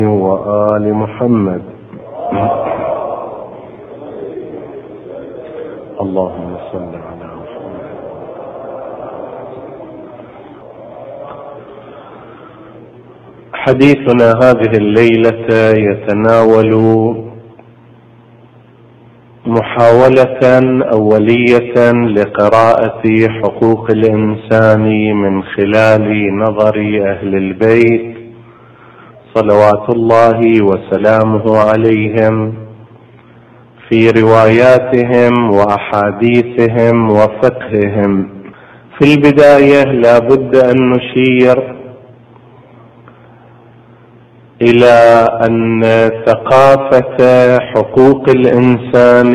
وآل محمد. اللهم صل على محمد. حديثنا هذه الليلة يتناول محاولة أولية لقراءة حقوق الإنسان من خلال نظر أهل البيت صلوات الله وسلامه عليهم في رواياتهم وأحاديثهم وفقههم. في البداية لا بد أن نشير إلى أن ثقافة حقوق الإنسان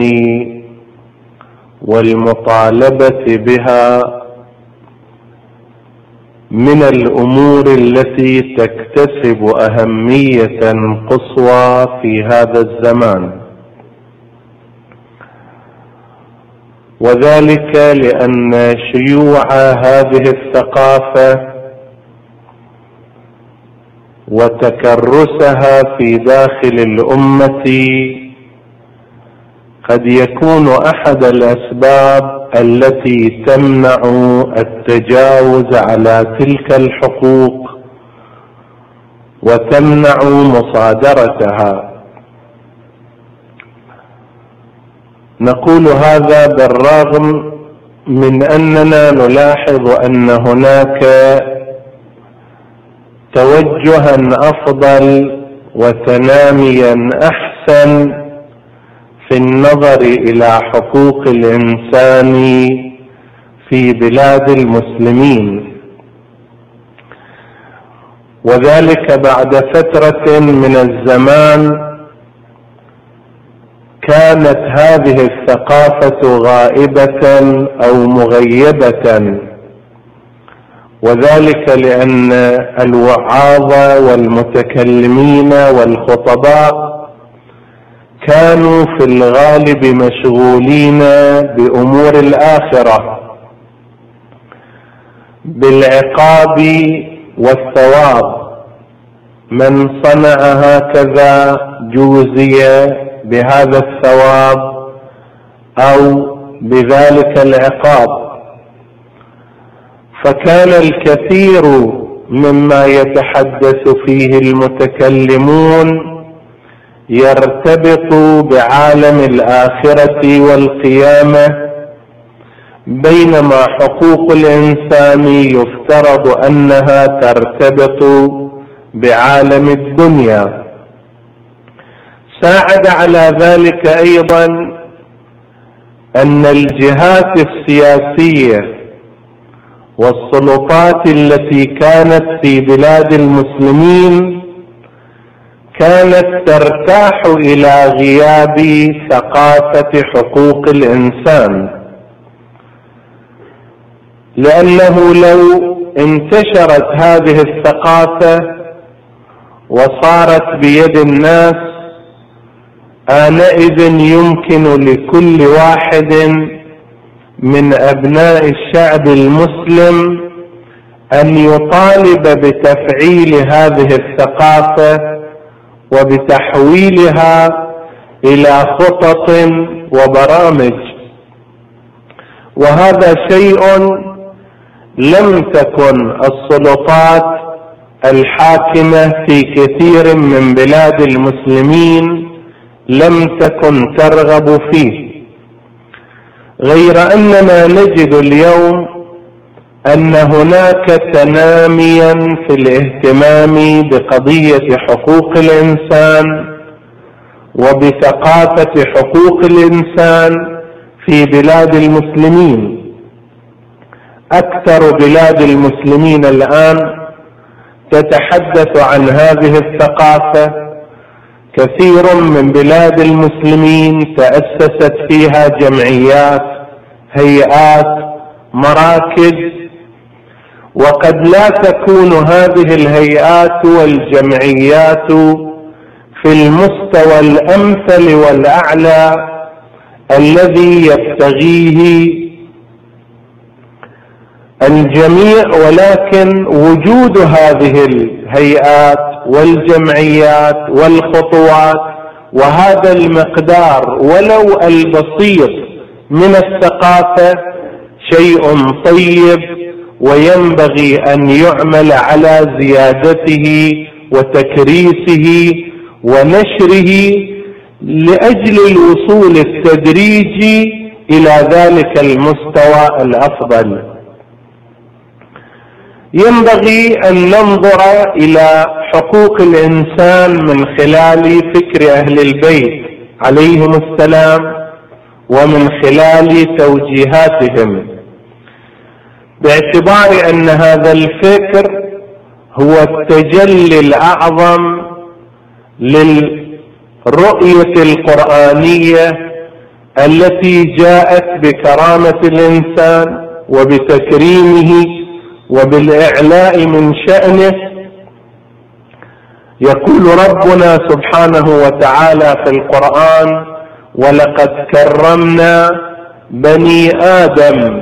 والمطالبة بها من الأمور التي تكتسب أهمية قصوى في هذا الزمان، وذلك لأن شيوع هذه الثقافة وتكرسها في داخل الأمة قد يكون أحد الأسباب التي تمنع التجاوز على تلك الحقوق وتمنع مصادرتها. نقول هذا بالرغم من أننا نلاحظ أن هناك توجها أفضل وتناميا أحسن في النظر إلى حقوق الإنسان في بلاد المسلمين، وذلك بعد فترة من الزمان كانت هذه الثقافة غائبة أو مغيبة، وذلك لأن الوعاظ والمتكلمين والخطباء كانوا في الغالب مشغولين بأمور الآخرة، بالعقاب والثواب. من صنع هكذا جوزي بهذا الثواب أو بذلك العقاب. فكان الكثير مما يتحدث فيه المتكلمون يرتبط بعالم الآخرة والقيامة، بينما حقوق الإنسان يفترض أنها ترتبط بعالم الدنيا. ساعد على ذلك أيضا أن الجهات السياسية والسلطات التي كانت في بلاد المسلمين كانت ترتاح إلى غياب ثقافة حقوق الإنسان، لأنه لو انتشرت هذه الثقافة وصارت بيد الناس آنئذ يمكن لكل واحد من أبناء الشعب المسلم أن يطالب بتفعيل هذه الثقافة وبتحويلها إلى خطط وبرامج، وهذا شيء لم تكن السلطات الحاكمة في كثير من بلاد المسلمين لم تكن ترغب فيه. غير أننا نجد اليوم أن هناك تناميا في الاهتمام بقضية حقوق الإنسان وبثقافة حقوق الإنسان في بلاد المسلمين. أكثر بلاد المسلمين الآن تتحدث عن هذه الثقافة. كثير من بلاد المسلمين تأسست فيها جمعيات، هيئات، مراكز، وقد لا تكون هذه الهيئات والجمعيات في المستوى الأمثل والأعلى الذي يبتغيه الجميع، ولكن وجود هذه الهيئات والجمعيات والخطوات وهذا المقدار ولو البسيط من الثقافة شيء طيب، وينبغي أن يعمل على زيادته وتكريسه ونشره لأجل الوصول التدريجي إلى ذلك المستوى الأفضل. ينبغي أن ننظر إلى حقوق الإنسان من خلال فكر أهل البيت عليهم السلام ومن خلال توجيهاتهم، باعتبار أن هذا الفكر هو التجلي الأعظم للرؤية القرآنية التي جاءت بكرامة الإنسان وبتكريمه وبالإعلاء من شأنه. يقول ربنا سبحانه وتعالى في القرآن: ولقد كرمنا بني آدم.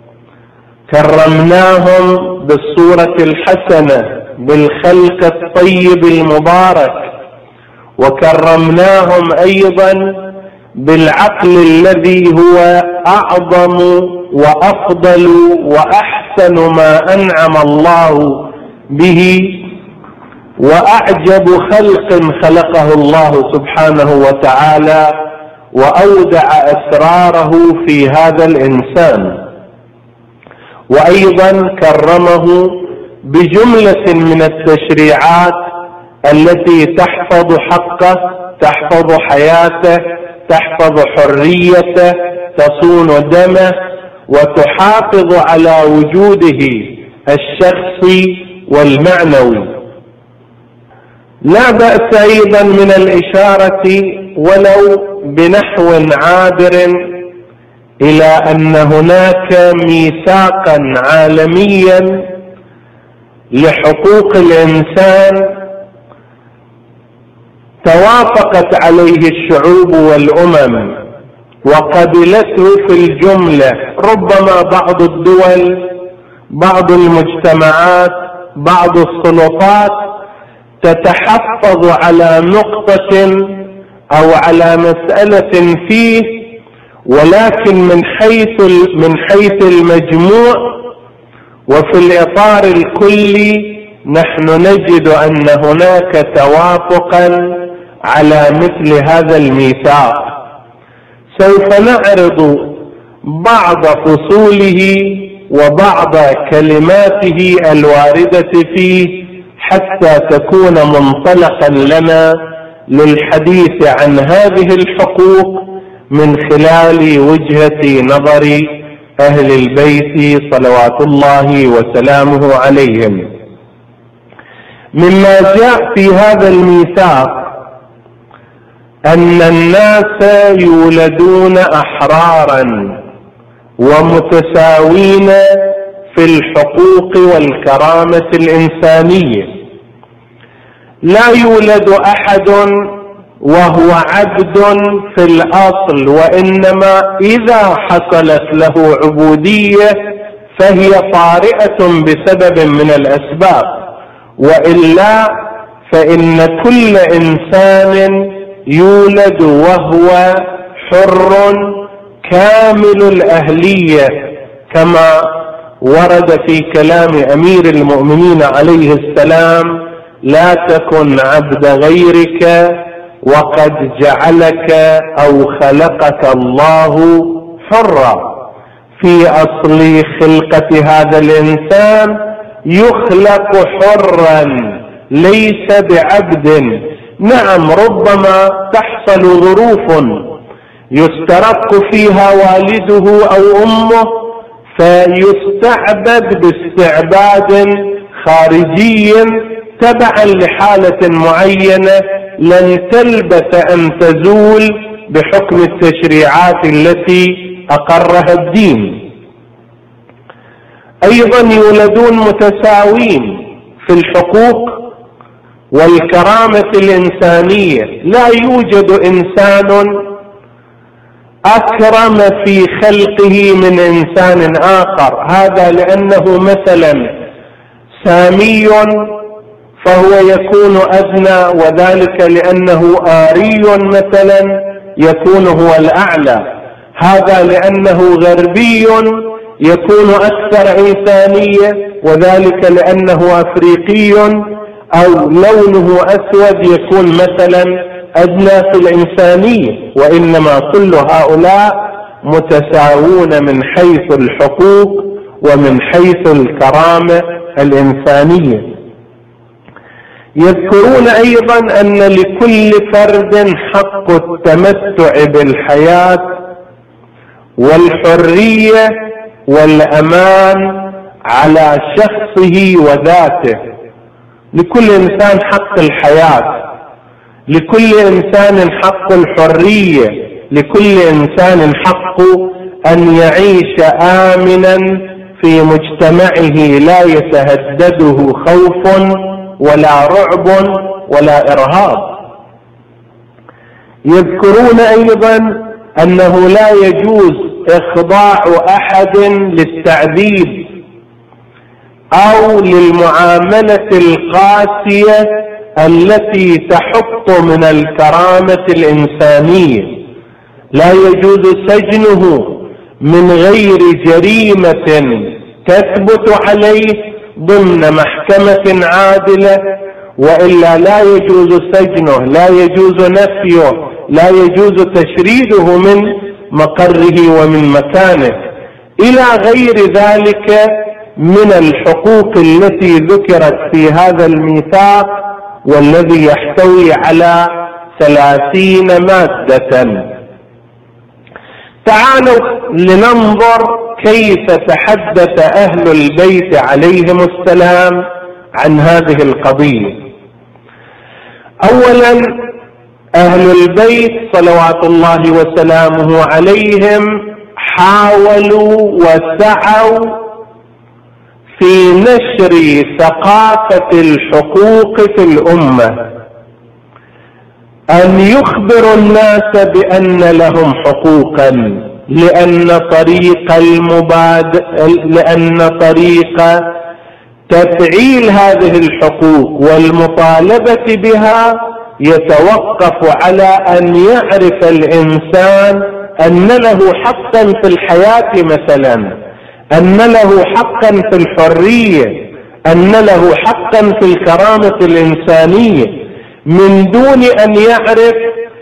كرمناهم بالصورة الحسنة بالخلق الطيب المبارك، وكرمناهم أيضا بالعقل الذي هو أعظم وأفضل وأحسن ما أنعم الله به، وأعجب خلق خلقه الله سبحانه وتعالى وأودع أسراره في هذا الإنسان. وأيضا كرمه بجملة من التشريعات التي تحفظ حقه، تحفظ حياته، تحفظ حريته، تصون دمه، وتحافظ على وجوده الشخصي والمعنوي. لا بأس أيضا من الإشارة ولو بنحو عابر إلى أن هناك ميثاقا عالميا لحقوق الإنسان توافقت عليه الشعوب والأمم وقبلته في الجملة. ربما بعض الدول، بعض المجتمعات، بعض السلطات تتحفظ على نقطة أو على مسألة فيه، ولكن من حيث المجموع وفي الإطار الكلي نحن نجد أن هناك توافقا على مثل هذا الميثاق. سوف نعرض بعض فصوله وبعض كلماته الواردة فيه حتى تكون منطلقا لنا للحديث عن هذه الحقوق من خلال وجهة نظر أهل البيت صلوات الله وسلامه عليهم. مما جاء في هذا الميثاق أن الناس يولدون أحرارا ومتساوين في الحقوق والكرامة الإنسانية. لا يولد أحد وهو عبد في الأصل، وإنما إذا حصلت له عبودية فهي طارئة بسبب من الأسباب، وإلا فإن كل إنسان يولد وهو حر كامل الأهلية، كما ورد في كلام أمير المؤمنين عليه السلام: لا تكن عبد غيرك وقد جعلك أو خلقك الله حرا. في أصل خلقة هذا الإنسان يخلق حرا ليس بعبد. نعم، ربما تحصل ظروف يسترق فيها والده أو أمه فيستعبد باستعباد خارجي تبعا لحالة معينة لن تلبث أن تزول بحكم التشريعات التي أقرها الدين. أيضا يولدون متساوين في الحقوق والكرامة الإنسانية. لا يوجد إنسان أكرم في خلقه من إنسان آخر، هذا لأنه مثلا سامي فهو يكون أدنى، وذلك لأنه آري مثلا يكون هو الأعلى، هذا لأنه غربي يكون أكثر إنسانية، وذلك لأنه أفريقي أو لونه أسود يكون مثلا أدنى في الإنسانية، وإنما كل هؤلاء متساوون من حيث الحقوق ومن حيث الكرامة الإنسانية. يذكرون أيضا أن لكل فرد حق التمتع بالحياة والحرية والأمان على شخصه وذاته، لكل إنسان حق الحياة، لكل إنسان حق الحرية، لكل إنسان حق أن يعيش آمنا في مجتمعه لا يتهدده خوف ولا رعب ولا إرهاب. يذكرون أيضا أنه لا يجوز إخضاع أحد للتعذيب أو للمعاملة القاسية التي تحط من الكرامة الإنسانية، لا يجوز سجنه من غير جريمة تثبت عليه ضمن محكمة عادلة، وإلا لا يجوز سجنه، لا يجوز نفيه، لا يجوز تشريده من مقره ومن مكانه، إلى غير ذلك من الحقوق التي ذكرت في هذا الميثاق، والذي يحتوي على 30 مادة. تعالوا لننظر كيف تحدث أهل البيت عليهم السلام عن هذه القضية. أولا، أهل البيت صلوات الله وسلامه عليهم حاولوا وسعوا في نشر ثقافة الحقوق في الأمة، أن يخبروا الناس بأن لهم حقوقا، لأن طريق تفعيل هذه الحقوق والمطالبة بها يتوقف على أن يعرف الإنسان أن له حقا في الحياة مثلا، أن له حقا في الحرية، أن له حقا في الكرامة الإنسانية، من دون أن يعرف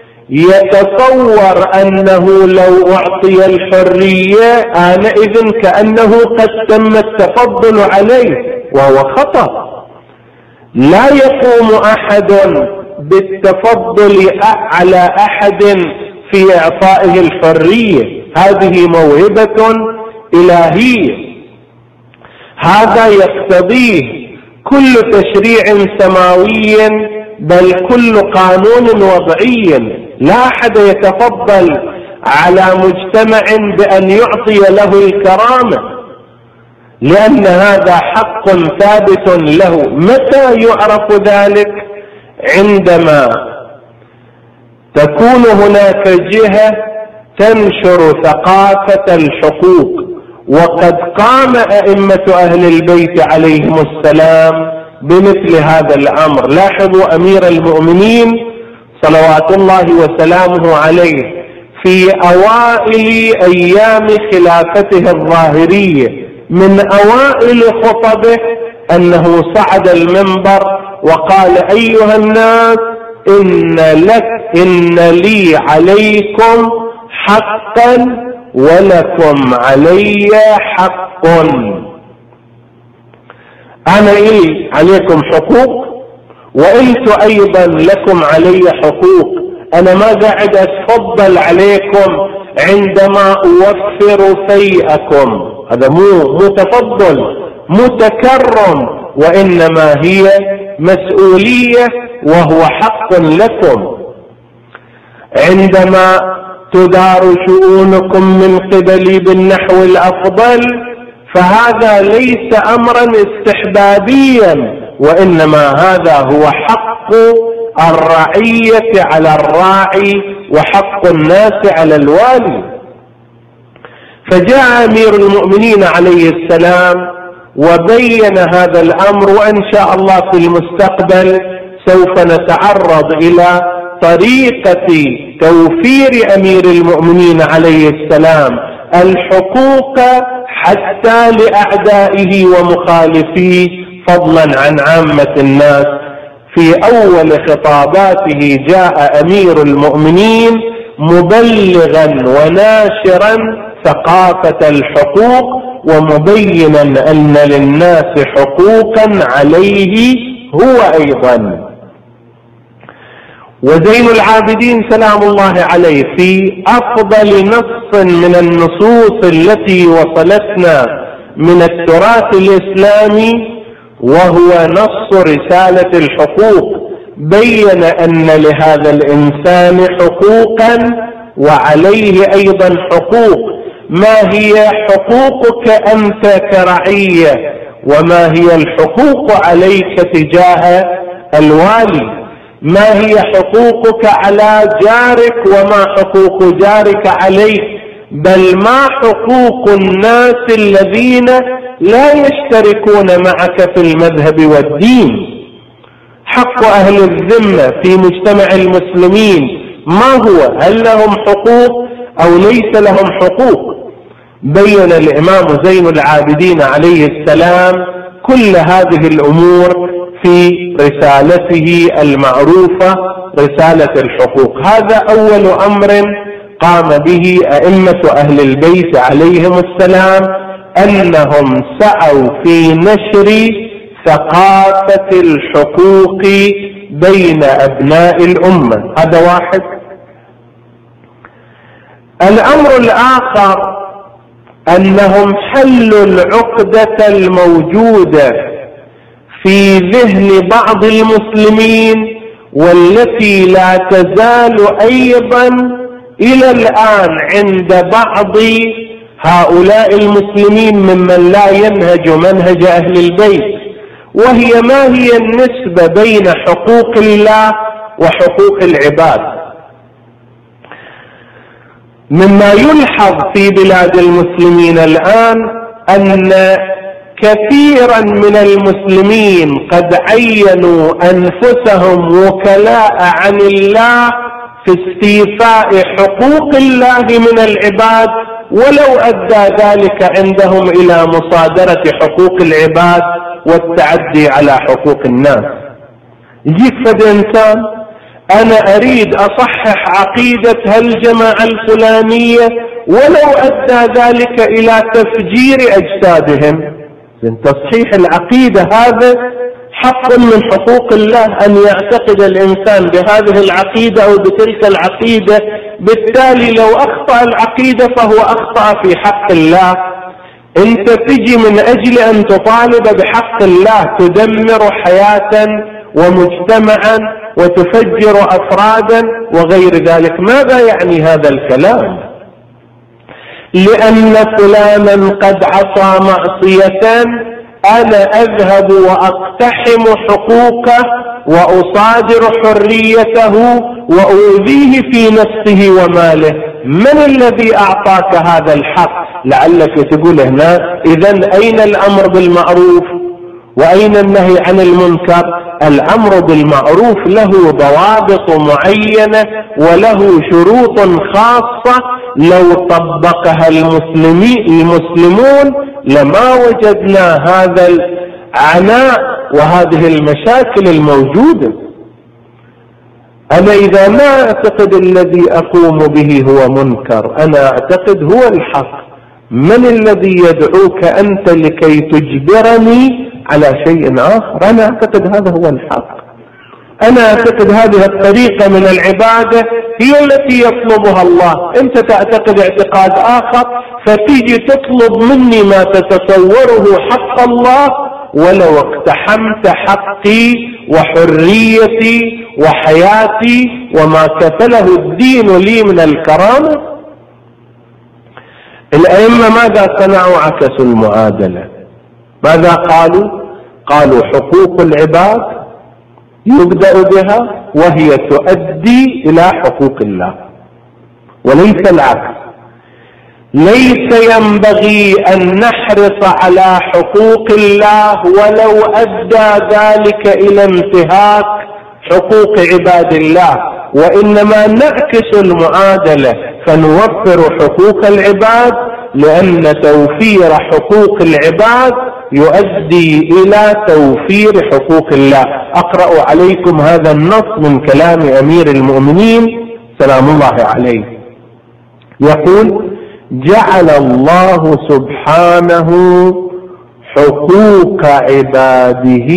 يتصور أنه لو أعطي الحرية آنئذ كأنه قد تم التفضل عليه، وهو خطأ. لا يقوم أحد بالتفضل على أحد في إعطائه الحرية، هذه موهبة إلهية، هذا يقتضيه كل تشريع سماوي بل كل قانون وضعي. لا أحد يتفضل على مجتمع بأن يعطي له الكرامة، لأن هذا حق ثابت له. متى يعرف ذلك؟ عندما تكون هناك جهة تنشر ثقافة الحقوق، وقد قام أئمة أهل البيت عليهم السلام بمثل هذا الأمر. لاحظوا أمير المؤمنين صلوات الله وسلامه عليه في أوائل أيام خلافته الظاهرية من أوائل خطبه أنه صعد المنبر وقال: أيها الناس، إن لي عليكم حقا ولكم علي حق. أنا لي عليكم حقوق وأنتم أيضا لكم علي حقوق. أنا ما قاعد أتفضل عليكم عندما أوفر فيئكم، هذا مو تفضل، مو تكرم، وإنما هي مسؤولية وهو حق لكم. عندما تدار شؤونكم من قبلي بالنحو الأفضل فهذا ليس أمرا استحبابيا، وإنما هذا هو حق الرعية على الراعي وحق الناس على الوالي. فجاء أمير المؤمنين عليه السلام وبين هذا الأمر، وإن شاء الله في المستقبل سوف نتعرض إلى طريقة توفير أمير المؤمنين عليه السلام الحقوق حتى لأعدائه ومخالفيه فضلا عن عامة الناس. في أول خطاباته جاء أمير المؤمنين مبلغا وناشرا ثقافة الحقوق ومبينا أن للناس حقوقا عليه هو أيضا. وزين العابدين سلام الله عليه في أفضل نص من النصوص التي وصلتنا من التراث الإسلامي وهو نص رسالة الحقوق بين أن لهذا الإنسان حقوقا وعليه أيضا حقوق. ما هي حقوقك أنت كرعية وما هي الحقوق عليك تجاه الوالي؟ ما هي حقوقك على جارك وما حقوق جارك عليك؟ بل ما حقوق الناس الذين لا يشتركون معك في المذهب والدين؟ حق أهل الذمة في مجتمع المسلمين ما هو؟ هل لهم حقوق أو ليس لهم حقوق؟ بين الإمام زين العابدين عليه السلام كل هذه الأمور في رسالته المعروفة رسالة الحقوق. هذا أول أمر قام به أئمة أهل البيت عليهم السلام، أنهم سعوا في نشر ثقافة الحقوق بين أبناء الأمة. هذا واحد. الأمر الآخر أنهم حلوا العقدة الموجودة في ذهن بعض المسلمين والتي لا تزال أيضا إلى الآن عند بعض هؤلاء المسلمين ممن لا ينهج منهج أهل البيت، وهي ما هي النسبة بين حقوق الله وحقوق العباد. مما يلحظ في بلاد المسلمين الآن أن كثيرا من المسلمين قد عينوا أنفسهم وكلاء عن الله في استيفاء حقوق الله من العباد، ولو أدى ذلك عندهم إلى مصادرة حقوق العباد والتعدي على حقوق الناس. يجيك فد إنسان أنا أريد أصحح عقيدة هالجماعة الفلانية ولو أدى ذلك إلى تفجير أجسادهم. تصحيح العقيدة هذا حق من حقوق الله، أن يعتقد الإنسان بهذه العقيدة أو بتلك العقيدة، بالتالي لو أخطأ العقيدة فهو أخطأ في حق الله. أنت تجي من أجل أن تطالب بحق الله تدمر حياة ومجتمعا وتفجر أفرادا وغير ذلك. ماذا يعني هذا الكلام؟ لأن فلانا قد عصى معصية أنا أذهب وأقتحم حقوقه وأصادر حريته وأؤذيه في نفسه وماله. من الذي أعطاك هذا الحق؟ لعلك تقول هنا إذن أين الأمر بالمعروف وأين النهي عن المنكر؟ الأمر بالمعروف له ضوابط معينة وله شروط خاصة لو طبقها المسلمون لما وجدنا هذا العناء وهذه المشاكل الموجودة. أنا إذا ما أعتقد الذي أقوم به هو منكر، أنا أعتقد هو الحق، من الذي يدعوك أنت لكي تجبرني على شيء آخر؟ أنا أعتقد هذا هو الحق. أنا أعتقد هذه الطريقة من العبادة هي التي يطلبها الله. أنت تعتقد اعتقاد آخر فتيجي تطلب مني ما تتصوره حق الله، ولو اقتحمت حقي وحريتي وحياتي وما كفله الدين لي من الكرامة. الأئمة ماذا صنعوا؟ عكسوا المعادلة. ماذا قالوا؟ قالوا حقوق العباد يبدأ بها وهي تؤدي إلى حقوق الله وليس العكس. ليس ينبغي أن نحرص على حقوق الله ولو أدى ذلك إلى انتهاك حقوق عباد الله، وإنما نعكس المعادلة فنوفر حقوق العباد، لأن توفير حقوق العباد يؤدي إلى توفير حقوق الله. أقرأ عليكم هذا النص من كلام أمير المؤمنين سلام الله عليه، يقول: جعل الله سبحانه حقوق عباده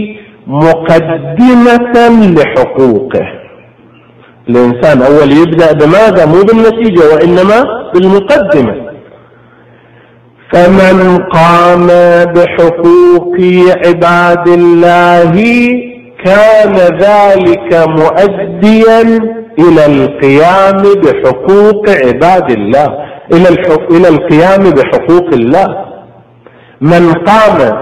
مقدمة لحقوقه. الإنسان أول يبدأ بماذا؟ مو بالنتيجة وإنما بالمقدمة. فمن قام بحقوق عباد الله كان ذلك مؤديا إلى القيام بحقوق عباد الله، إلى القيام بحقوق الله. من قام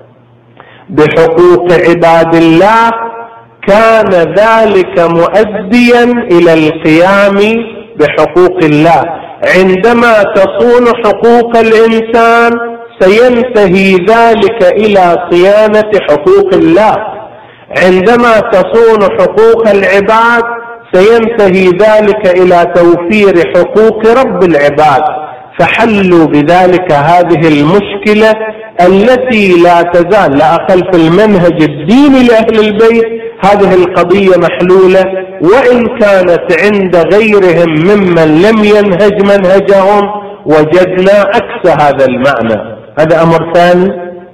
بحقوق عباد الله كان ذلك مؤديا إلى القيام بحقوق الله. عندما تصون حقوق الإنسان سينتهي ذلك إلى صيانة حقوق الله. عندما تصون حقوق العباد سينتهي ذلك إلى توفير حقوق رب العباد. فحلوا بذلك هذه المشكلة التي لا تزال، لا أقل في المنهج الديني لأهل البيت هذه القضية محلولة، وإن كانت عند غيرهم ممن لم ينهج منهجهم وجدنا عكس هذا المعنى. هذا أمر ثاني.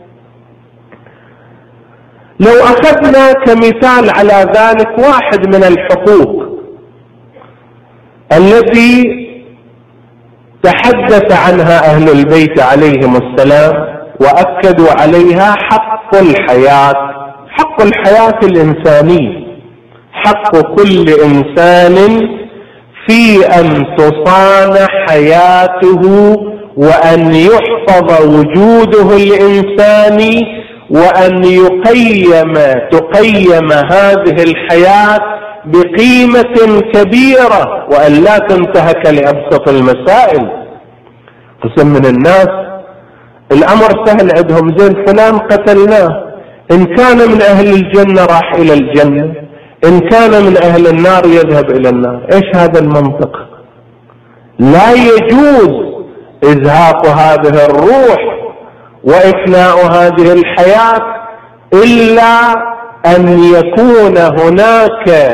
لو أخذنا كمثال على ذلك واحد من الحقوق التي تحدث عنها أهل البيت عليهم السلام وأكدوا عليها: حق الحياة. حق الحياة الإنسانية، حق كل إنسان في أن تصان حياته وأن يحفظ وجوده الإنساني وأن تقيم هذه الحياة بقيمة كبيرة وأن لا تنتهك لأبسط المسائل. قسم من الناس الأمر سهل عندهم، زين فلان قتلناه، إن كان من أهل الجنة راح إلى الجنة، إن كان من أهل النار يذهب إلى النار. إيش هذا المنطق؟ لا يجوز إزهاق هذه الروح وإفناء هذه الحياة إلا أن يكون هناك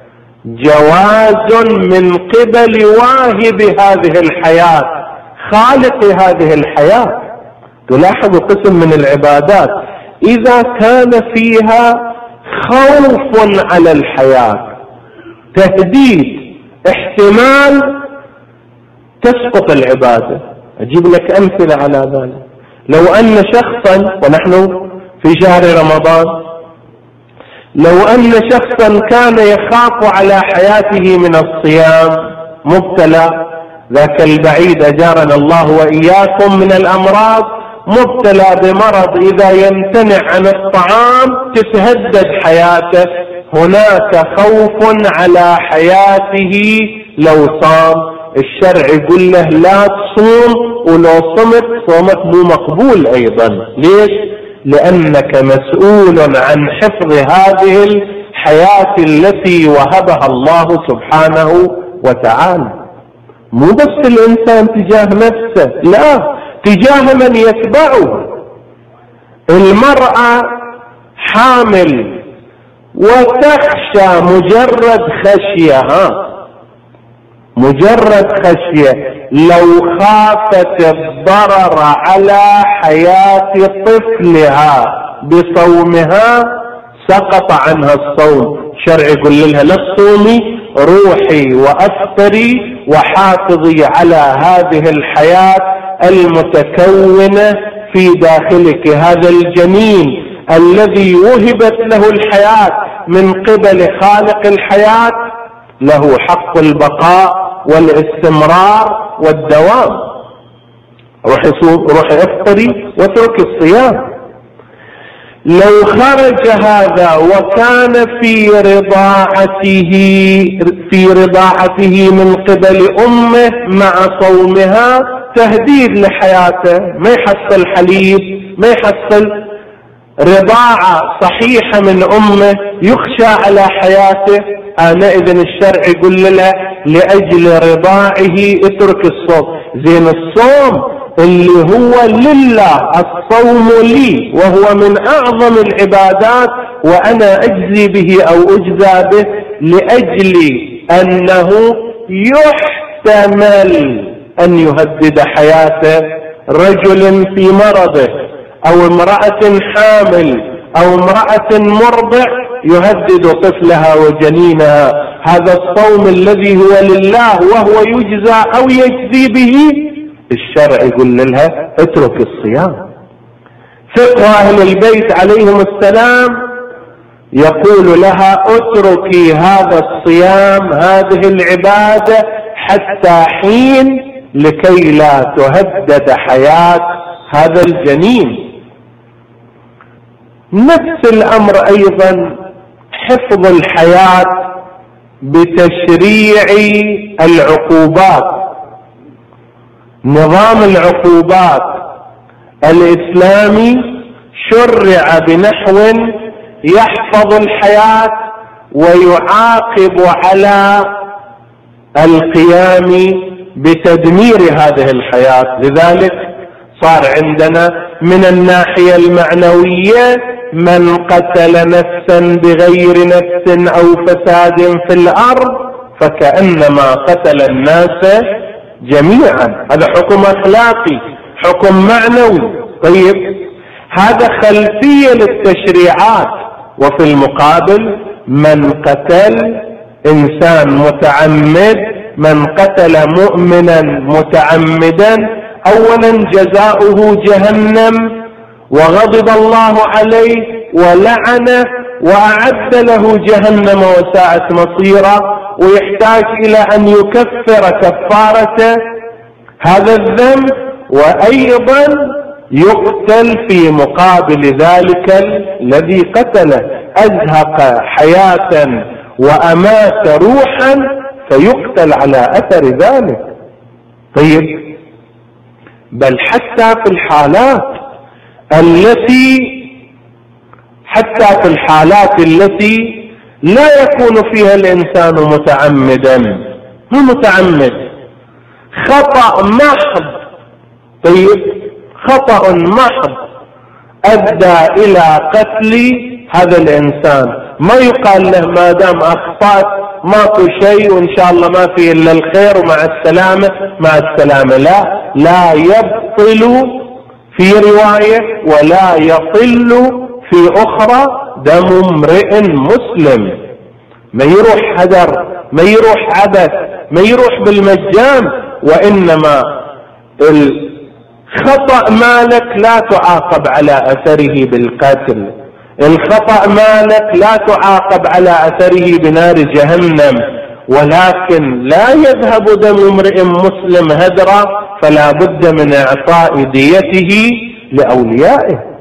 جواز من قبل واهب هذه الحياة، خالق هذه الحياة. تلاحظ قسم من العبادات إذا كان فيها خوف على الحياة، تهديد، احتمال، تسقط العبادة. أجيب لك أمثلة على ذلك. لو أن شخصا، ونحن في شهر رمضان، لو أن شخصا كان يخاف على حياته من الصيام، مبتلى، ذاك البعيد أجارنا الله وإياكم من الأمراض، مبتلى بمرض إذا يمتنع عن الطعام تتهدد حياته، هناك خوف على حياته لو صام. الشرع يقول له لا تصوم، ولو صمت صومك مو مقبول أيضا. ليش؟ لأنك مسؤول عن حفظ هذه الحياة التي وهبها الله سبحانه وتعالى. مو بس الإنسان تجاه نفسه، لا، تجاه من يتبعه. المرأة حامل وتخشى مجرد خشية لو خافت الضرر على حياة طفلها بصومها سقط عنها الصوم. شرع يقول لها لا تصومي، روحي وأفطري وحافظي على هذه الحياة المتكونة في داخلك. هذا الجنين الذي وهبت له الحياة من قبل خالق الحياة له حق البقاء والاستمرار والدوام. روح افطري واترك الصيام. لو خرج هذا وكان في رضاعته من قبل أمه مع صومها تهديد لحياته، ما يحصل حليب، ما يحصل رضاعة صحيحة من أمه، يخشى على حياته، آنئذ الشرع يقول له لأجل رضاعه اترك الصوم. زين الصوم اللي هو لله، الصوم لي وهو من أعظم العبادات وأنا أجزي به أو أجزى به، لأجل أنه يحتمل أن يهدد حياة رجل في مرضه أو امرأة حامل أو امرأة مرضع يهدد طفلها وجنينها. هذا الصوم الذي هو لله وهو يجزى أو يجزي به، الشرع يقول لها اترك الصيام. فقه أهل البيت عليهم السلام يقول لها اتركي هذا الصيام، هذه العبادة حتى حين، لكي لا تهدد حياة هذا الجنين. نفس الأمر أيضا حفظ الحياة بتشريع العقوبات. نظام العقوبات الإسلامي شرع بنحو يحفظ الحياة ويعاقب على القيام بتدمير هذه الحياة. لذلك صار عندنا من الناحية المعنوية من قتل نفسا بغير نفس أو فساد في الأرض فكأنما قتل الناس جميعا. هذا حكم أخلاقي، حكم معنوي. طيب، هذا خلفية للتشريعات. وفي المقابل من قتل إنسان متعمد، من قتل مؤمنا متعمدا، أولا جزاؤه جهنم وغضب الله عليه ولعنه وأعد له جهنم وساءت مصيرا، ويحتاج إلى أن يكفر كفارة هذا الذنب، وأيضا يقتل في مقابل ذلك الذي قتله، أزهق حياة وأمات روحا فيقتل على أثر ذلك. طيب، بل حتى في الحالات التي لا يكون فيها الإنسان متعمدا، مو متعمد، خطأ محض. طيب، خطأ محض أدى إلى قتل هذا الإنسان، ما يقال له ما دام أخطأت ماكو شيء وإن شاء الله ما في إلا الخير ومع السلامة مع السلامة. لا يبطل في رواية ولا يطل في أخرى دم امرئ مسلم. ما يروح هدر، ما يروح عبث، ما يروح بالمجان، وإنما الخطأ مالك لا تعاقب على أثره بالقتل، الخطأ مالك لا تعاقب على أثره بنار جهنم، ولكن لا يذهب دم امرئ مسلم هدرا، فلا بد من إعطاء ديته لأوليائه.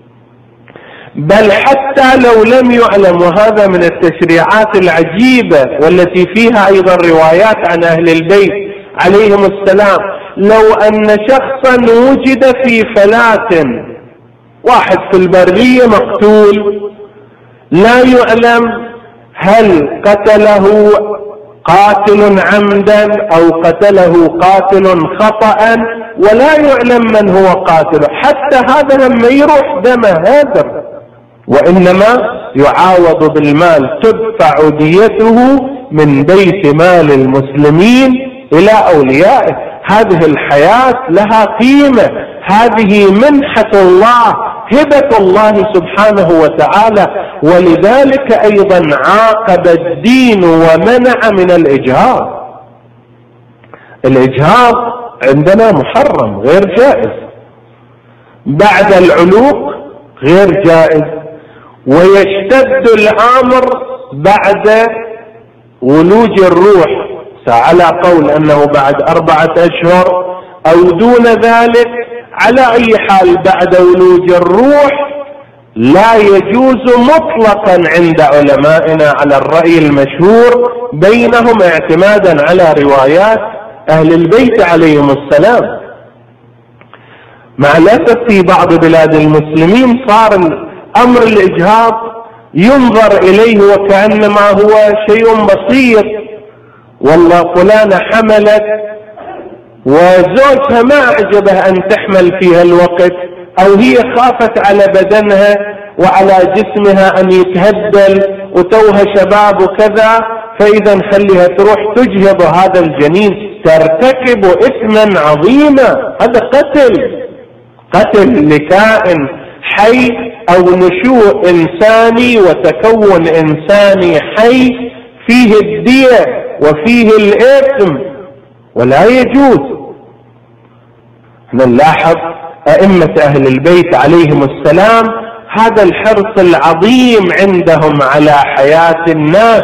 بل حتى لو لم يعلم، وهذا من التشريعات العجيبة والتي فيها أيضا روايات عن أهل البيت عليهم السلام، لو أن شخصا وجد في فلاة، واحد في البرية مقتول، لا يعلم هل قتله قاتل عمدا أو قتله قاتل خطأ، ولا يعلم من هو قاتله، حتى هذا لما يروح دمه هادر، وإنما يعاوض بالمال، تدفع ديته من بيت مال المسلمين إلى أوليائه. هذه الحياة لها قيمة، هذه منحة الله، هبة الله سبحانه وتعالى. ولذلك أيضا عاقب الدين ومنع من الإجهاض. الإجهاض عندنا محرم غير جائز، بعد العلوق غير جائز، ويشتد الأمر بعد ولوج الروح، على قول أنه بعد 4 أشهر أو دون ذلك. على أي حال بعد ولوج الروح لا يجوز مطلقا عند علمائنا على الرأي المشهور بينهم اعتمادا على روايات أهل البيت عليهم السلام. مع الأسف في بعض بلاد المسلمين صار أمر الإجهاض ينظر إليه وكأنما هو شيء بسيط، والله فلانة حملت وزوجها ما أعجبه أن تحمل فيها الوقت، أو هي خافت على بدنها وعلى جسمها أن يتهدل وتوها شباب وكذا، فإذا خليها تروح تجهض هذا الجنين، ترتكب إثما عظيما. هذا قتل لكائن حي أو نشوء إنساني وتكون إنساني حي فيه الدية وفيه الإثم، ولا يجوز. نلاحظ أئمة أهل البيت عليهم السلام هذا الحرص العظيم عندهم على حياة الناس.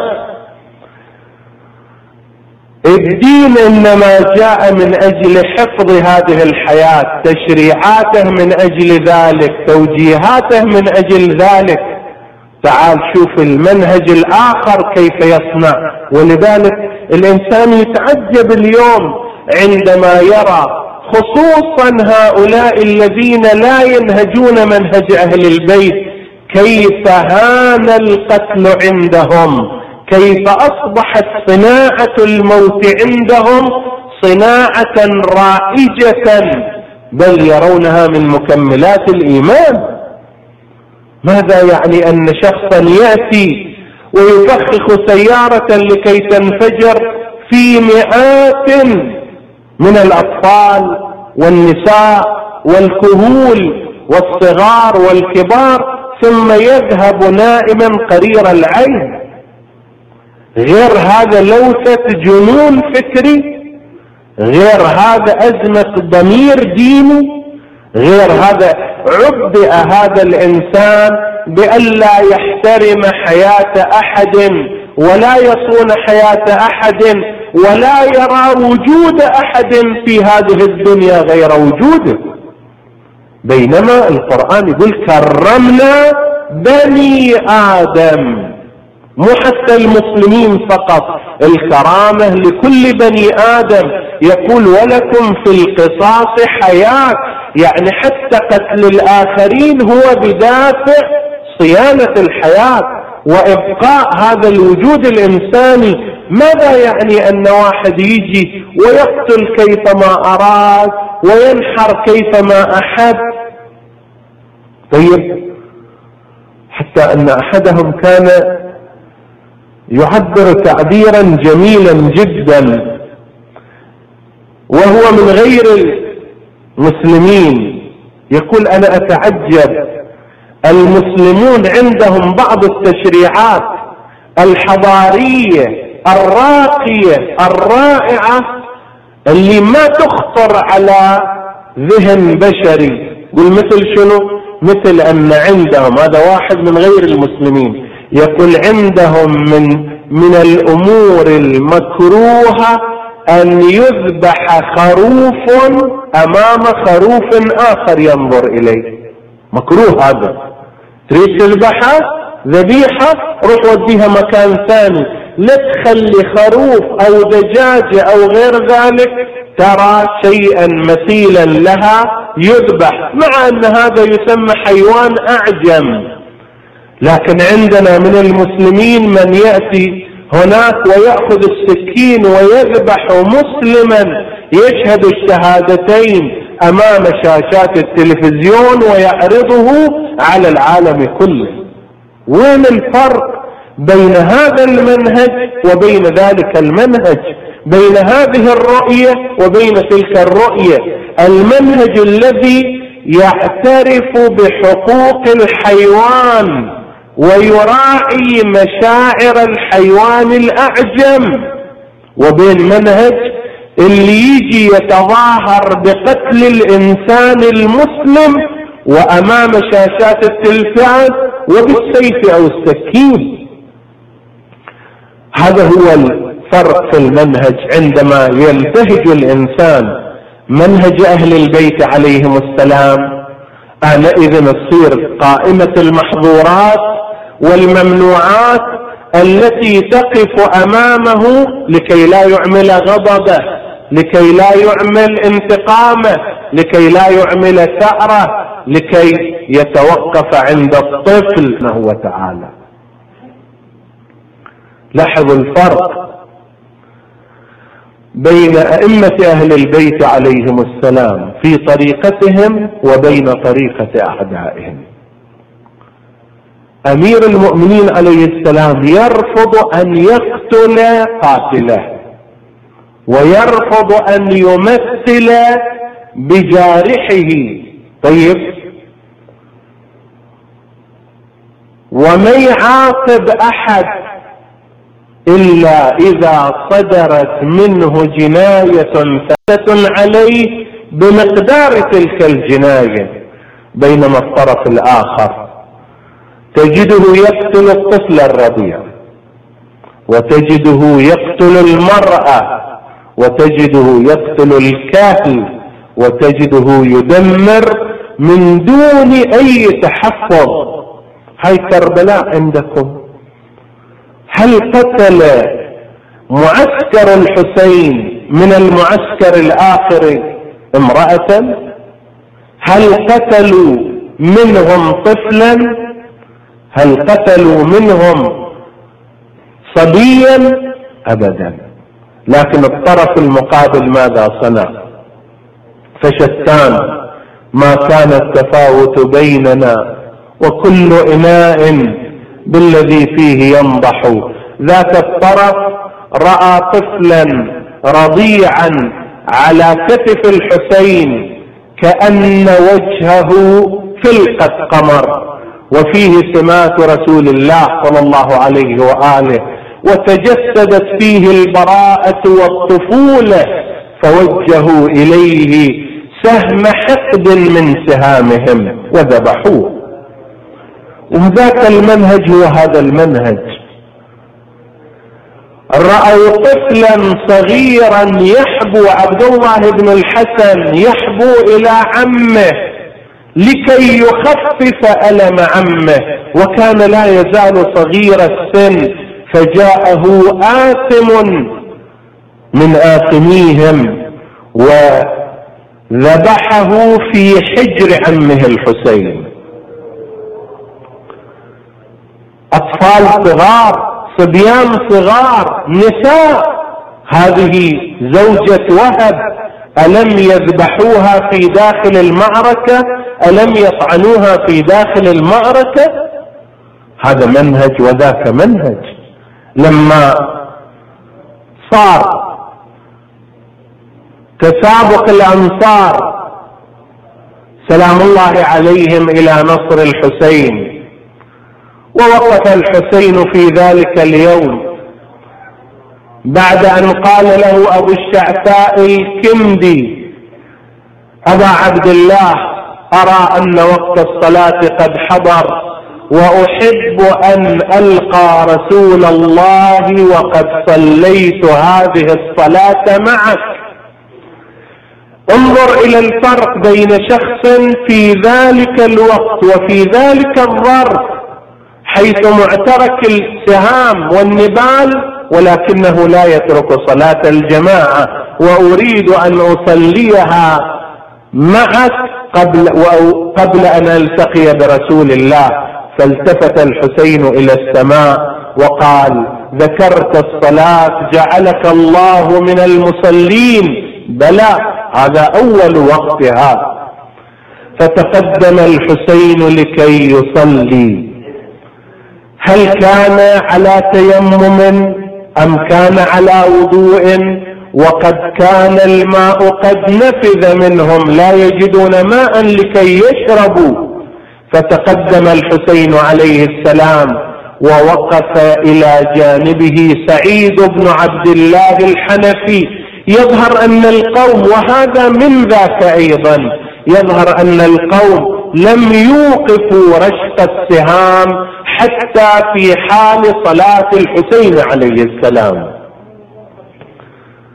الدين إنما جاء من أجل حفظ هذه الحياة، تشريعاته من أجل ذلك، توجيهاته من أجل ذلك. تعال شوف المنهج الآخر كيف يصنع. ولذلك الإنسان يتعجب اليوم عندما يرى خصوصا هؤلاء الذين لا ينهجون منهج أهل البيت كيف هان القتل عندهم، كيف أصبحت صناعة الموت عندهم صناعة رائجة، بل يرونها من مكملات الإيمان. ماذا يعني أن شخصا يأتي ويفخخ سيارة لكي تنفجر في مئات من الأطفال والنساء والكهول والصغار والكبار، ثم يذهب نائما قرير العين؟ غير هذا لوثة جنون فكري، غير هذا أزمة ضمير ديني، غير هذا عبئ هذا الإنسان بألا يحترم حياة أحد ولا يصون حياة أحد ولا يرى وجود أحد في هذه الدنيا غير وجوده. بينما القرآن يقول كرمنا بني آدم، مو حتى المسلمين فقط، الكرامة لكل بني آدم. يقول ولكم في القصاص حياة، يعني حتى قتل الآخرين هو بدافع صيانة الحياة وإبقاء هذا الوجود الإنساني. ماذا يعني أن واحد يجي ويقتل كيفما أراد وينحر كيفما أحب؟ طيب، حتى أن أحدهم كان يعبر تعبيرا جميلا جدا وهو من غير المسلمين، يقول أنا أتعجب، المسلمون عندهم بعض التشريعات الحضارية الراقية الرائعة اللي ما تخطر على ذهن بشري. يقول مثل شنو؟ مثل أن عندهم، هذا واحد من غير المسلمين، يقول عندهم من الأمور المكروهة أن يذبح خروف أمام خروف آخر ينظر إليه. مكروه هذا. تريد تذبحها ذبيحة روح وديها مكان ثاني، لا تخلي خروف أو دجاجة أو غير ذلك ترى شيئا مثيلا لها يذبح، مع أن هذا يسمى حيوان أعجم. لكن عندنا من المسلمين من يأتي هناك ويأخذ السكين ويذبح مسلما يشهد الشهادتين أمام شاشات التلفزيون ويعرضه على العالم كله. وين الفرق بين هذا المنهج وبين ذلك المنهج، بين هذه الرؤية وبين تلك الرؤية؟ المنهج الذي يعترف بحقوق الحيوان ويراعي مشاعر الحيوان الأعجم، وبين منهج اللي يجي يتظاهر بقتل الإنسان المسلم وأمام شاشات التلفاز وبالسيف أو السكين. هذا هو الفرق في المنهج. عندما ينتهج الإنسان منهج أهل البيت عليهم السلام آنئذ تصير قائمة المحظورات والممنوعات التي تقف أمامه لكي لا يعمل غضبه، لكي لا يعمل انتقامه، لكي لا يعمل ثأره، لكي يتوقف عند الطفل سبحانه وتعالى. لاحظوا الفرق بين أئمة أهل البيت عليهم السلام في طريقتهم وبين طريقة أعدائهم. أمير المؤمنين عليه السلام يرفض أن يقتل قاتله، ويرفض أن يمثل بجارحه. طيب، ومن يعاقب أحد إلا إذا صدرت منه جناية ثابتة عليه بمقدار تلك الجناية. بينما الطرف الآخر تجده يقتل الطفل الرضيع، وتجده يقتل المرأة، وتجده يقتل الكاهل، وتجده يدمر من دون أي تحفظ. هاي كربلاء عندكم. هل قتل معسكر الحسين من المعسكر الآخر امرأة؟ هل قتلوا منهم طفلا؟ هل قتلوا منهم صبيا؟ أبدا. لكن الطرف المقابل ماذا صنع؟ فشتان ما كان التفاوت بيننا، وكل إناء بالذي فيه ينضح. ذاك الطرف رأى طفلا رضيعا على كتف الحسين كأن وجهه فلقة قمر، وفيه سمات رسول الله صلى الله عليه وآله، وتجسدت فيه البراءة والطفولة، فوجهوا إليه سهم حقد من سهامهم وذبحوه. وذاك المنهج هو هذا المنهج. رأوا طفلا صغيرا يحبو، عبد الله بن الحسن يحبو إلى عمه لكي يخفف ألم عمه، وكان لا يزال صغير السن، فجاءه آثم من آثميهم وذبحه في حجر عمه الحسين. أطفال صغار، صبيان صغار، نساء. هذه زوجة وهب، ألم يذبحوها في داخل المعركة؟ ألم يطعنوها في داخل المعركة؟ هذا منهج وذاك منهج. لما صار تسابق الأنصار سلام الله عليهم إلى نصر الحسين، ووقف الحسين في ذلك اليوم بعد أن قال له أبو الشعثاء الكندي: أبا عبد الله، أرى أن وقت الصلاة قد حضر، وأحب أن ألقى رسول الله وقد صليت هذه الصلاة معك. انظر إلى الفرق بين شخص في ذلك الوقت وفي ذلك الظرف، حيث معترك السهام والنبال ولكنه لا يترك صلاة الجماعة، وأريد أن أصليها معك قبل أن ألتقي برسول الله. فالتفت الحسين إلى السماء وقال: ذكرت الصلاة جعلك الله من المصلين. بلى، هذا أول وقتها. فتقدم الحسين لكي يصلي. هل كان على تيمم أم كان على وضوء؟ وقد كان الماء قد نفذ منهم، لا يجدون ماء لكي يشربوا. فتقدم الحسين عليه السلام ووقف إلى جانبه سعيد بن عبد الله الحنفي. يظهر أن القوم، وهذا من ذاك أيضا، يظهر أن القوم لم يوقفوا رشق السهام حتى في حال صلاة الحسين عليه السلام.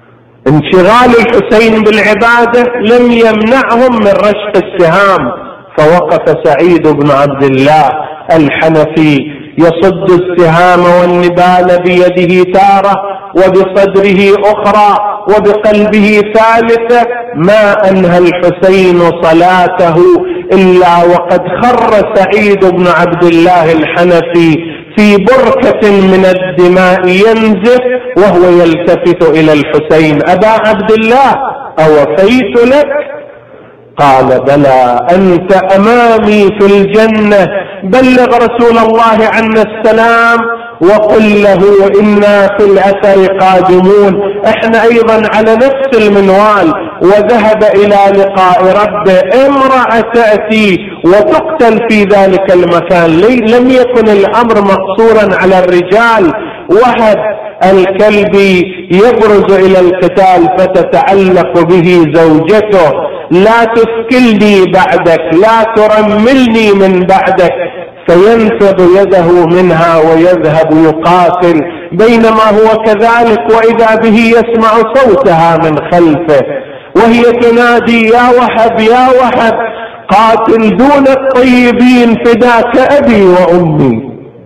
انشغال الحسين بالعبادة لم يمنعهم من رشق السهام، فوقف سعيد بن عبد الله الحنفي يصد السهام والنبال بيده تارة وبصدره أخرى وبقلبه ثالثة، ما أنهى الحسين صلاته إلا وقد خر سعيد بن عبد الله الحنفي في بركة من الدماء ينزف وهو يلتفت إلى الحسين: أبا عبد الله أوفيت لك؟ قال: بلى، أنت أمامي في الجنة، بلغ رسول الله عنا السلام وقل له إنا في الأثر قادمون. احنا أيضا على نفس المنوال. وذهب إلى لقاء ربه. امرأة تأتي وتقتل في ذلك المكان. لم يكن الأمر مقصورا على الرجال. وهب الكلبي يبرز إلى القتال فتتعلق به زوجته: لا تثكلني بعدك، لا ترملني من بعدك. فينفض يده منها ويذهب يقاتل. بينما هو كذلك وإذا به يسمع صوتها من خلفه وهي تنادي: يا وهب يا وهب، قاتل دون الطيبين، فداك أبي وأمي.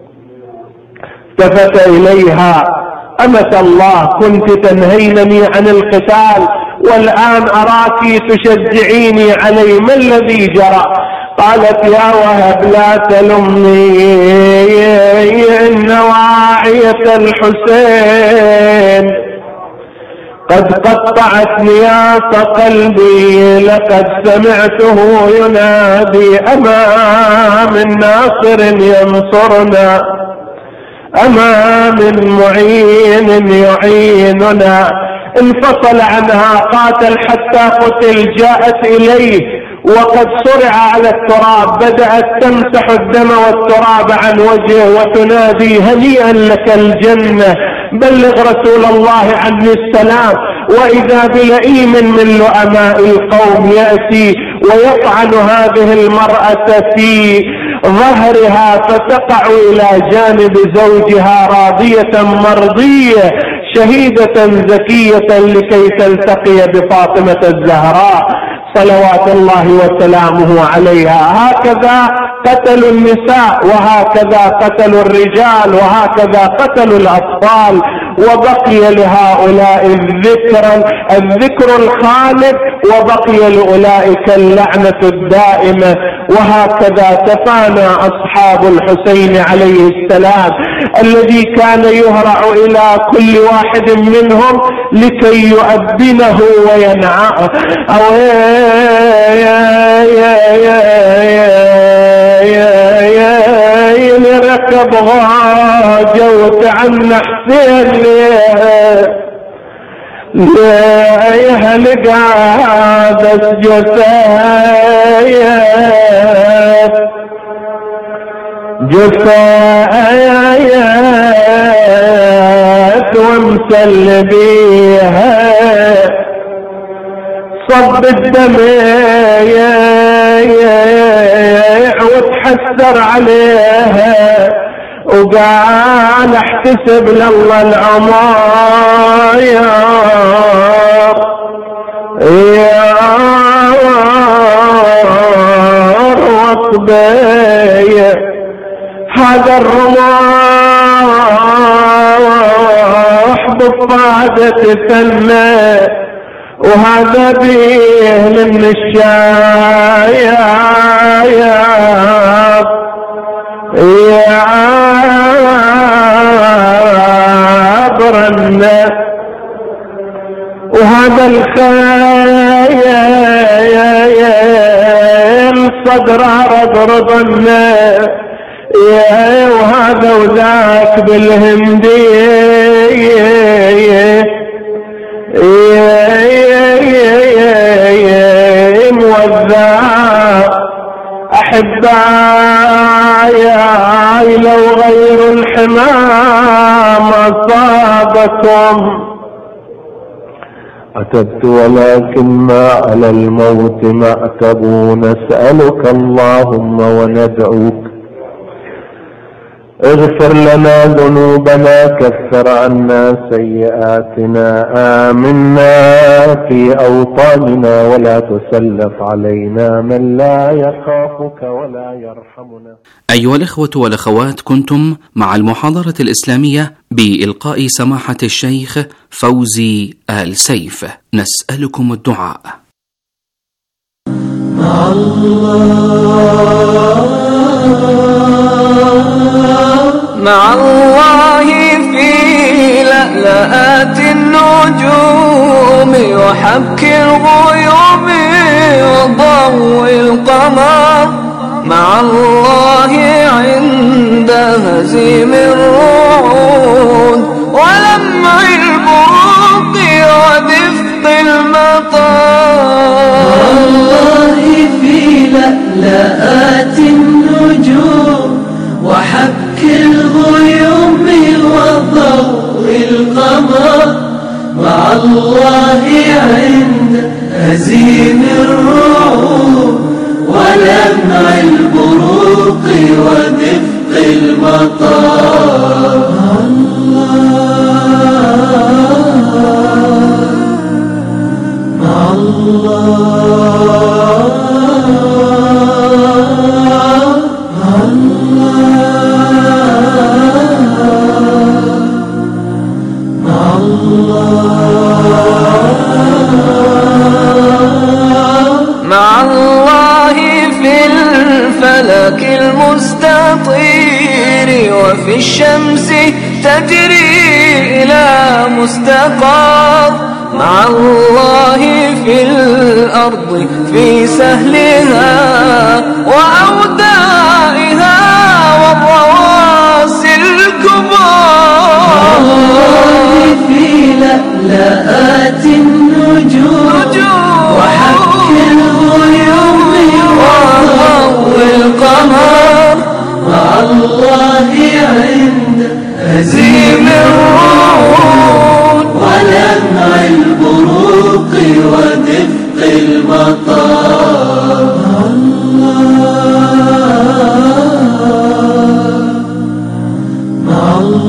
التفت إليها: أمة الله، كنت تنهينني عن القتال والآن أراك تشجعيني عليه، ما الذي جرى؟ قالت: يا وهب لا تلمني، إن واعية الحسين قد قطعت نياط قلبي، لقد سمعته ينادي: أما من ناصر ينصرنا، أما من معين يعيننا. انفصل عنها، قاتل حتى قتل. جاءت إليه وقد صرع على التراب، بدأت تمسح الدم والتراب عن وجهه وتنادي: هنيئا لك الجنة، بلغ رسول الله عني السلام. وإذا بلئيم من لؤماء القوم يأتي ويطعن هذه المرأة في ظهرها فتقع إلى جانب زوجها راضية مرضية شهيدة زكية لكي تلتقي بفاطمة الزهراء صلوات الله وسلامه عليها. هكذا قتلوا النساء، وهكذا قتلوا الرجال، وهكذا قتلوا الأطفال. وبقي لهؤلاء الذكر الخالد، وبقي لأولئك اللعنة الدائمة. وهكذا تفانى أصحاب الحسين عليه السلام الذي كان يهرع إلى كل واحد منهم لكي يؤذنه وينعاه. ركب غاجوت عن حسين لا يهلق هذا جثايات وامسل بيها صب الدم وتحسر عليها وقال: احتسب لله العماير يا وطبي، هذا الرماح بفادة ثنى، وهذا بيه من الشايب يا عبرنا، وهذا الخيل صدره رضرضنا، وهذا وذاك بالهندية موذى. أحبائي لو غير الحمام أصابكم أتبت ولكن ما على الموت مأتب، نسألك اللهم وندعوك اغفر لنا ذنوبنا، كفر عنا سيئاتنا، آمنا في أوطاننا، ولا تسلط علينا من لا يخافك ولا يرحمنا. أيها الإخوة والأخوات، كنتم مع المحاضرة الإسلامية بإلقاء سماحة الشيخ فوزي آل سيف. نسألكم الدعاء. مع الله في لألآت النجوم وحبك الغيوم وضوء القمر، مع الله عند هزيم الرعود ولمع البروق ودفق المطر. مع الله في لألآت النجوم وحبك الغيوم وضوء القمر، مع الله عند هزيم الرعود ولمع البروق ودفق المطر. مع الله في الفلك المستطير وفي الشمس تجري إلى مستقر، مع الله في الأرض في سهلها وأودائها والرواسي الكبار. مع الله في لألآت النجوم وحبك الغيوم وضوء القمر، مع الله عند هزيم الرعود ولمع البروق ودفق المطر. مع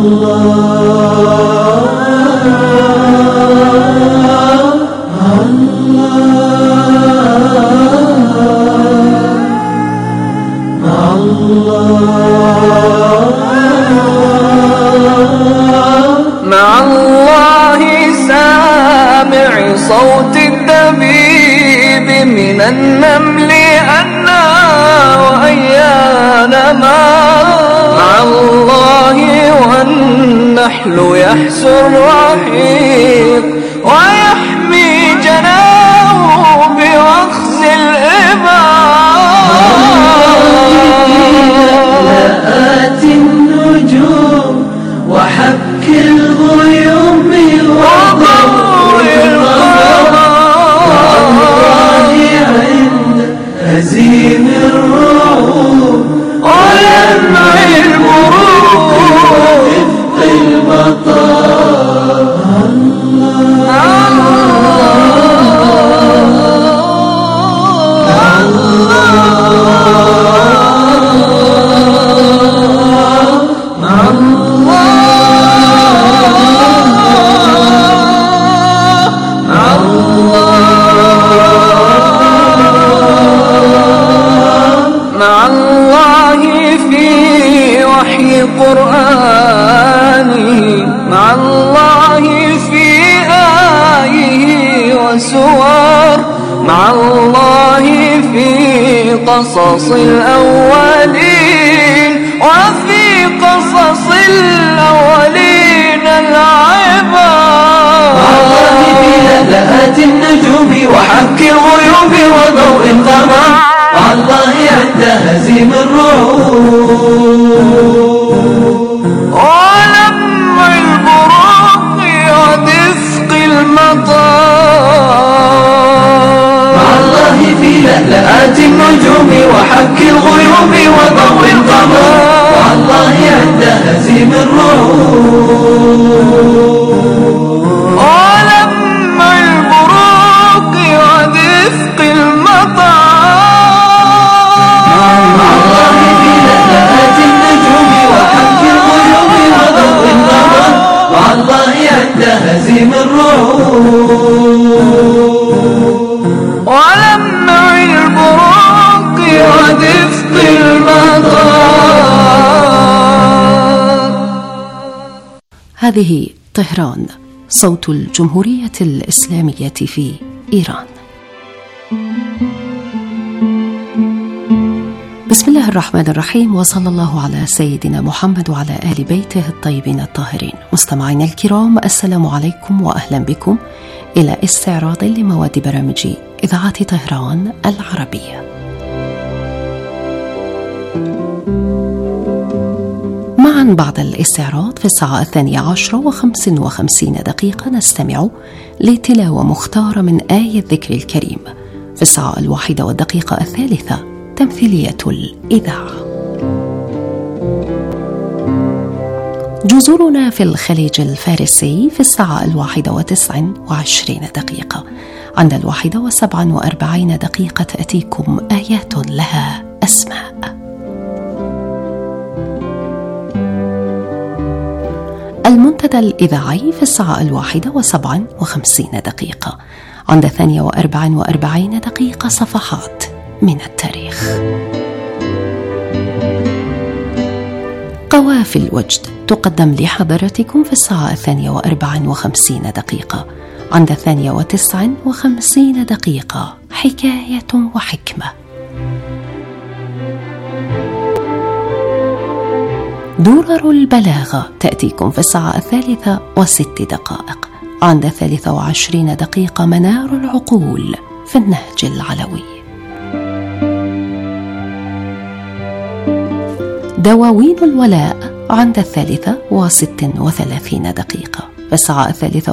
الله سامع صوت الدبيب من النمل أنا وأيان ما، مع الله والنحل يحسو الرحيق ويحمي جناه بوخز الإباء. النجوم وحبك الغيوم وضوء القمر، الله عند هزيم الرعود ولمع البروق ودفق المطر. مع الله في وحي قرآنه، مع الله في آيه وسور، مع الله في قصص الأولين وفي قصص الأولين العبر. مع الله في لألآت النجوم وحبك الغيوم وضوء القمر، مع الله عند هزيم الرعود ولمع البروق ودفق المطر. مع الله في لألآت النجوم وحبك الغيوم وضوء القمر، مع الله عند هزيم الرعود ولمع البروق ودفق المطر. مع الله في لألآت النجوم وحبك ولمع البراق ودفق المطار. هذه طهران، صوت الجمهورية الإسلامية في إيران. بسم الله الرحمن الرحيم، وصلى الله على سيدنا محمد وعلى آل بيته الطيبين الطاهرين. مستمعينا الكرام، السلام عليكم وأهلا بكم إلى استعراض لمواد برامج إذاعة طهران العربية. معا بعد الاستعراض في الساعة 12:55 نستمع لتلاوة مختارة من آية الذكر الكريم. في الساعة 1:03 تمثيلية الإذاعة. جزرنا في الخليج الفارسي في الساعة 1:29. عند 1:47 تأتيكم آيات لها أسماء. المنتدى الإذاعي في الساعة 1:57. عند 42 صفحات من التاريخ. قوافي الوجد تقدم لحضراتكم في الساعة 2:54. عند 2:59 حكاية وحكمة. درر البلاغة تأتيكم في الساعة 3:06. عند 23 منار العقول في النهج العلوي. دواوين الولاء عند 3:36. في الساعة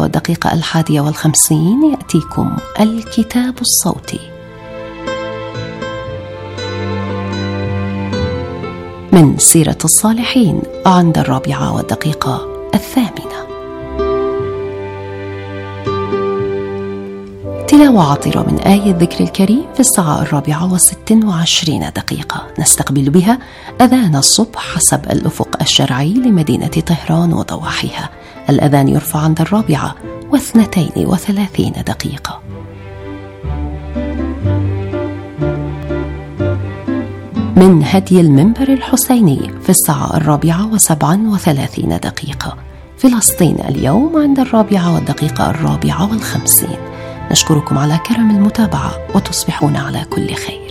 3:51 يأتيكم الكتاب الصوتي. من سيرة الصالحين عند 4:08. تلاوة عطرة من آية الذكر الكريم في الساعة 4:26. نستقبل بها أذان الصبح حسب الأفق الشرعي لمدينة طهران وضواحيها. الأذان يرفع عند 4:32. من هدي المنبر الحسيني في الساعة 4:37. فلسطين اليوم عند 4:54. نشكركم على كرم المتابعة وتصبحون على كل خير.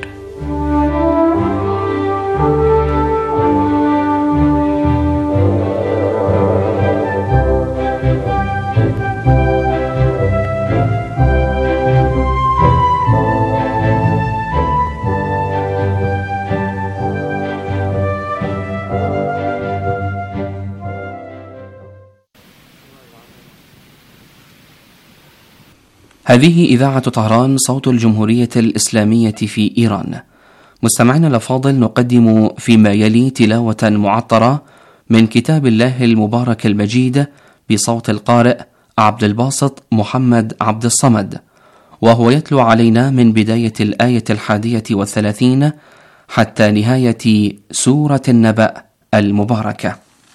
هذه إذاعة طهران، صوت الجمهورية الإسلامية في إيران. مستمعينا الأفاضل، نقدم فيما يلي تلاوة معطرة من كتاب الله المبارك المجيد بصوت القارئ عبد الباسط محمد عبد الصمد، وهو يتلو علينا من بداية الآية 31 حتى نهاية سورة النبأ المباركة.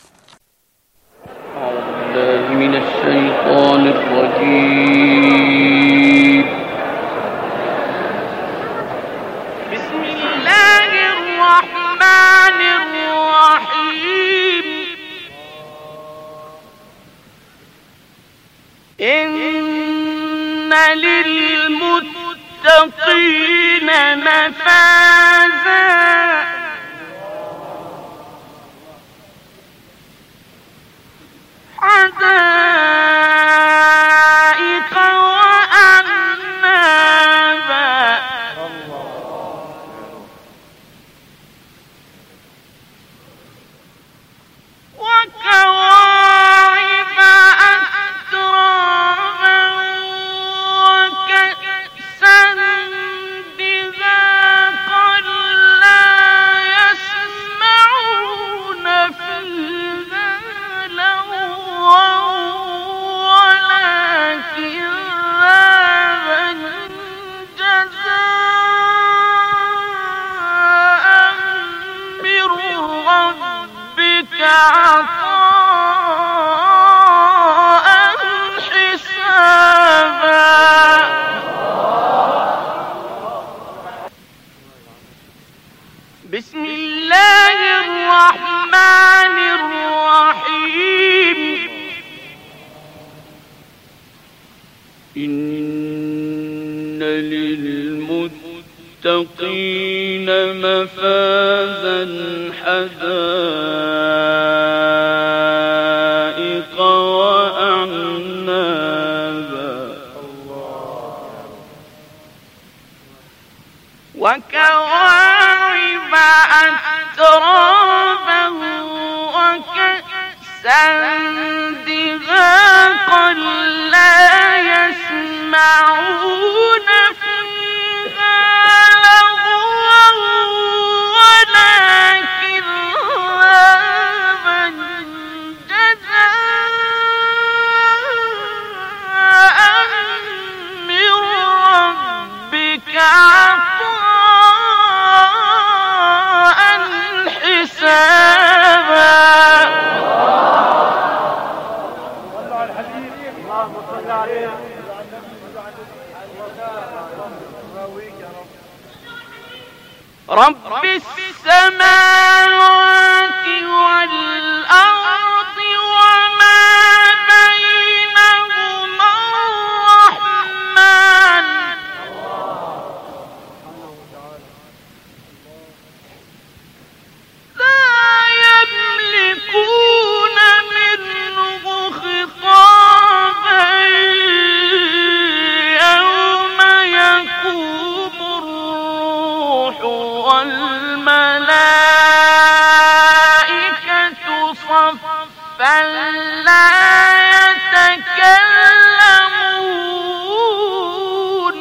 أعوذ من الشيطان الرجيم. بسم الله الرحمن الرحيم. إن للمتقين مفازا حدائق وأعنابا وكواعب أترابا وكأسا دهاقا لا يسمعون فيها لغوا إن للمتقين مفازا حدائق وأعنابا وكواعب أترابا وكأسا دهاقا لا يسمعون فيها لغوا ولا كذابا جزاء من ربك عطاء حسابا. رب السماوات والأرض وما بينهما الرحمن لا يملكون منه خطابا يوم يقوم الروح والملائكة صفا لا يتكلمون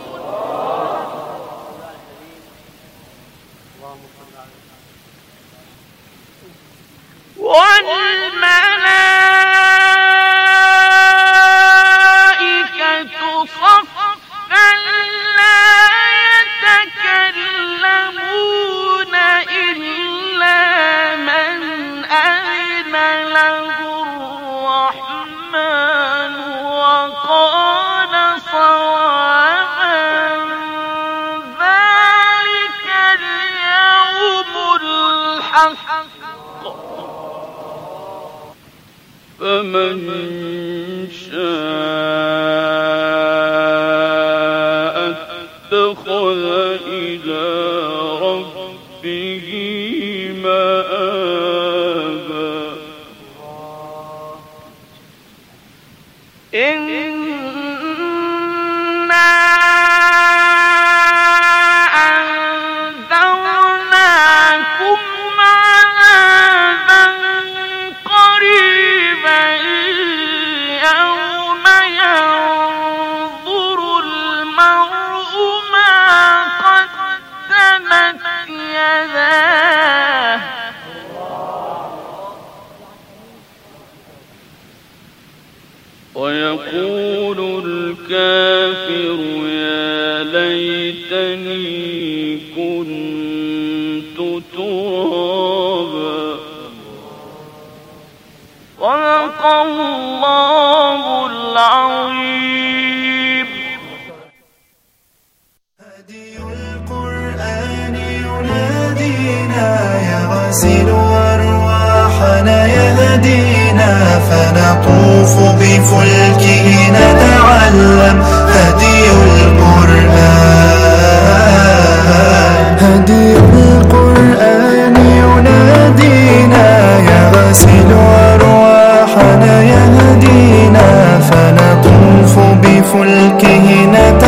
والملائكة صفا لا يتكلمون إلا من أذن له الرحمن وقال صوابا. ذلك اليوم الحق فمن شاء اتخذ إلى ربه مآبا. إنا أنذرناكم عذابا قريبا يوم ينظر المرء ما قدمت يداه ويقول الكافر يا ليتني كنت ترابا. صدق الله العظيم. هدي القرآن ينادينا يغسل أرواحنا يهدينا فنطوف بفلكه نتعلم. هدي القرآن ينادينا يغسل أرواحنا يهدينا فنطوف بفلكه نتعلم.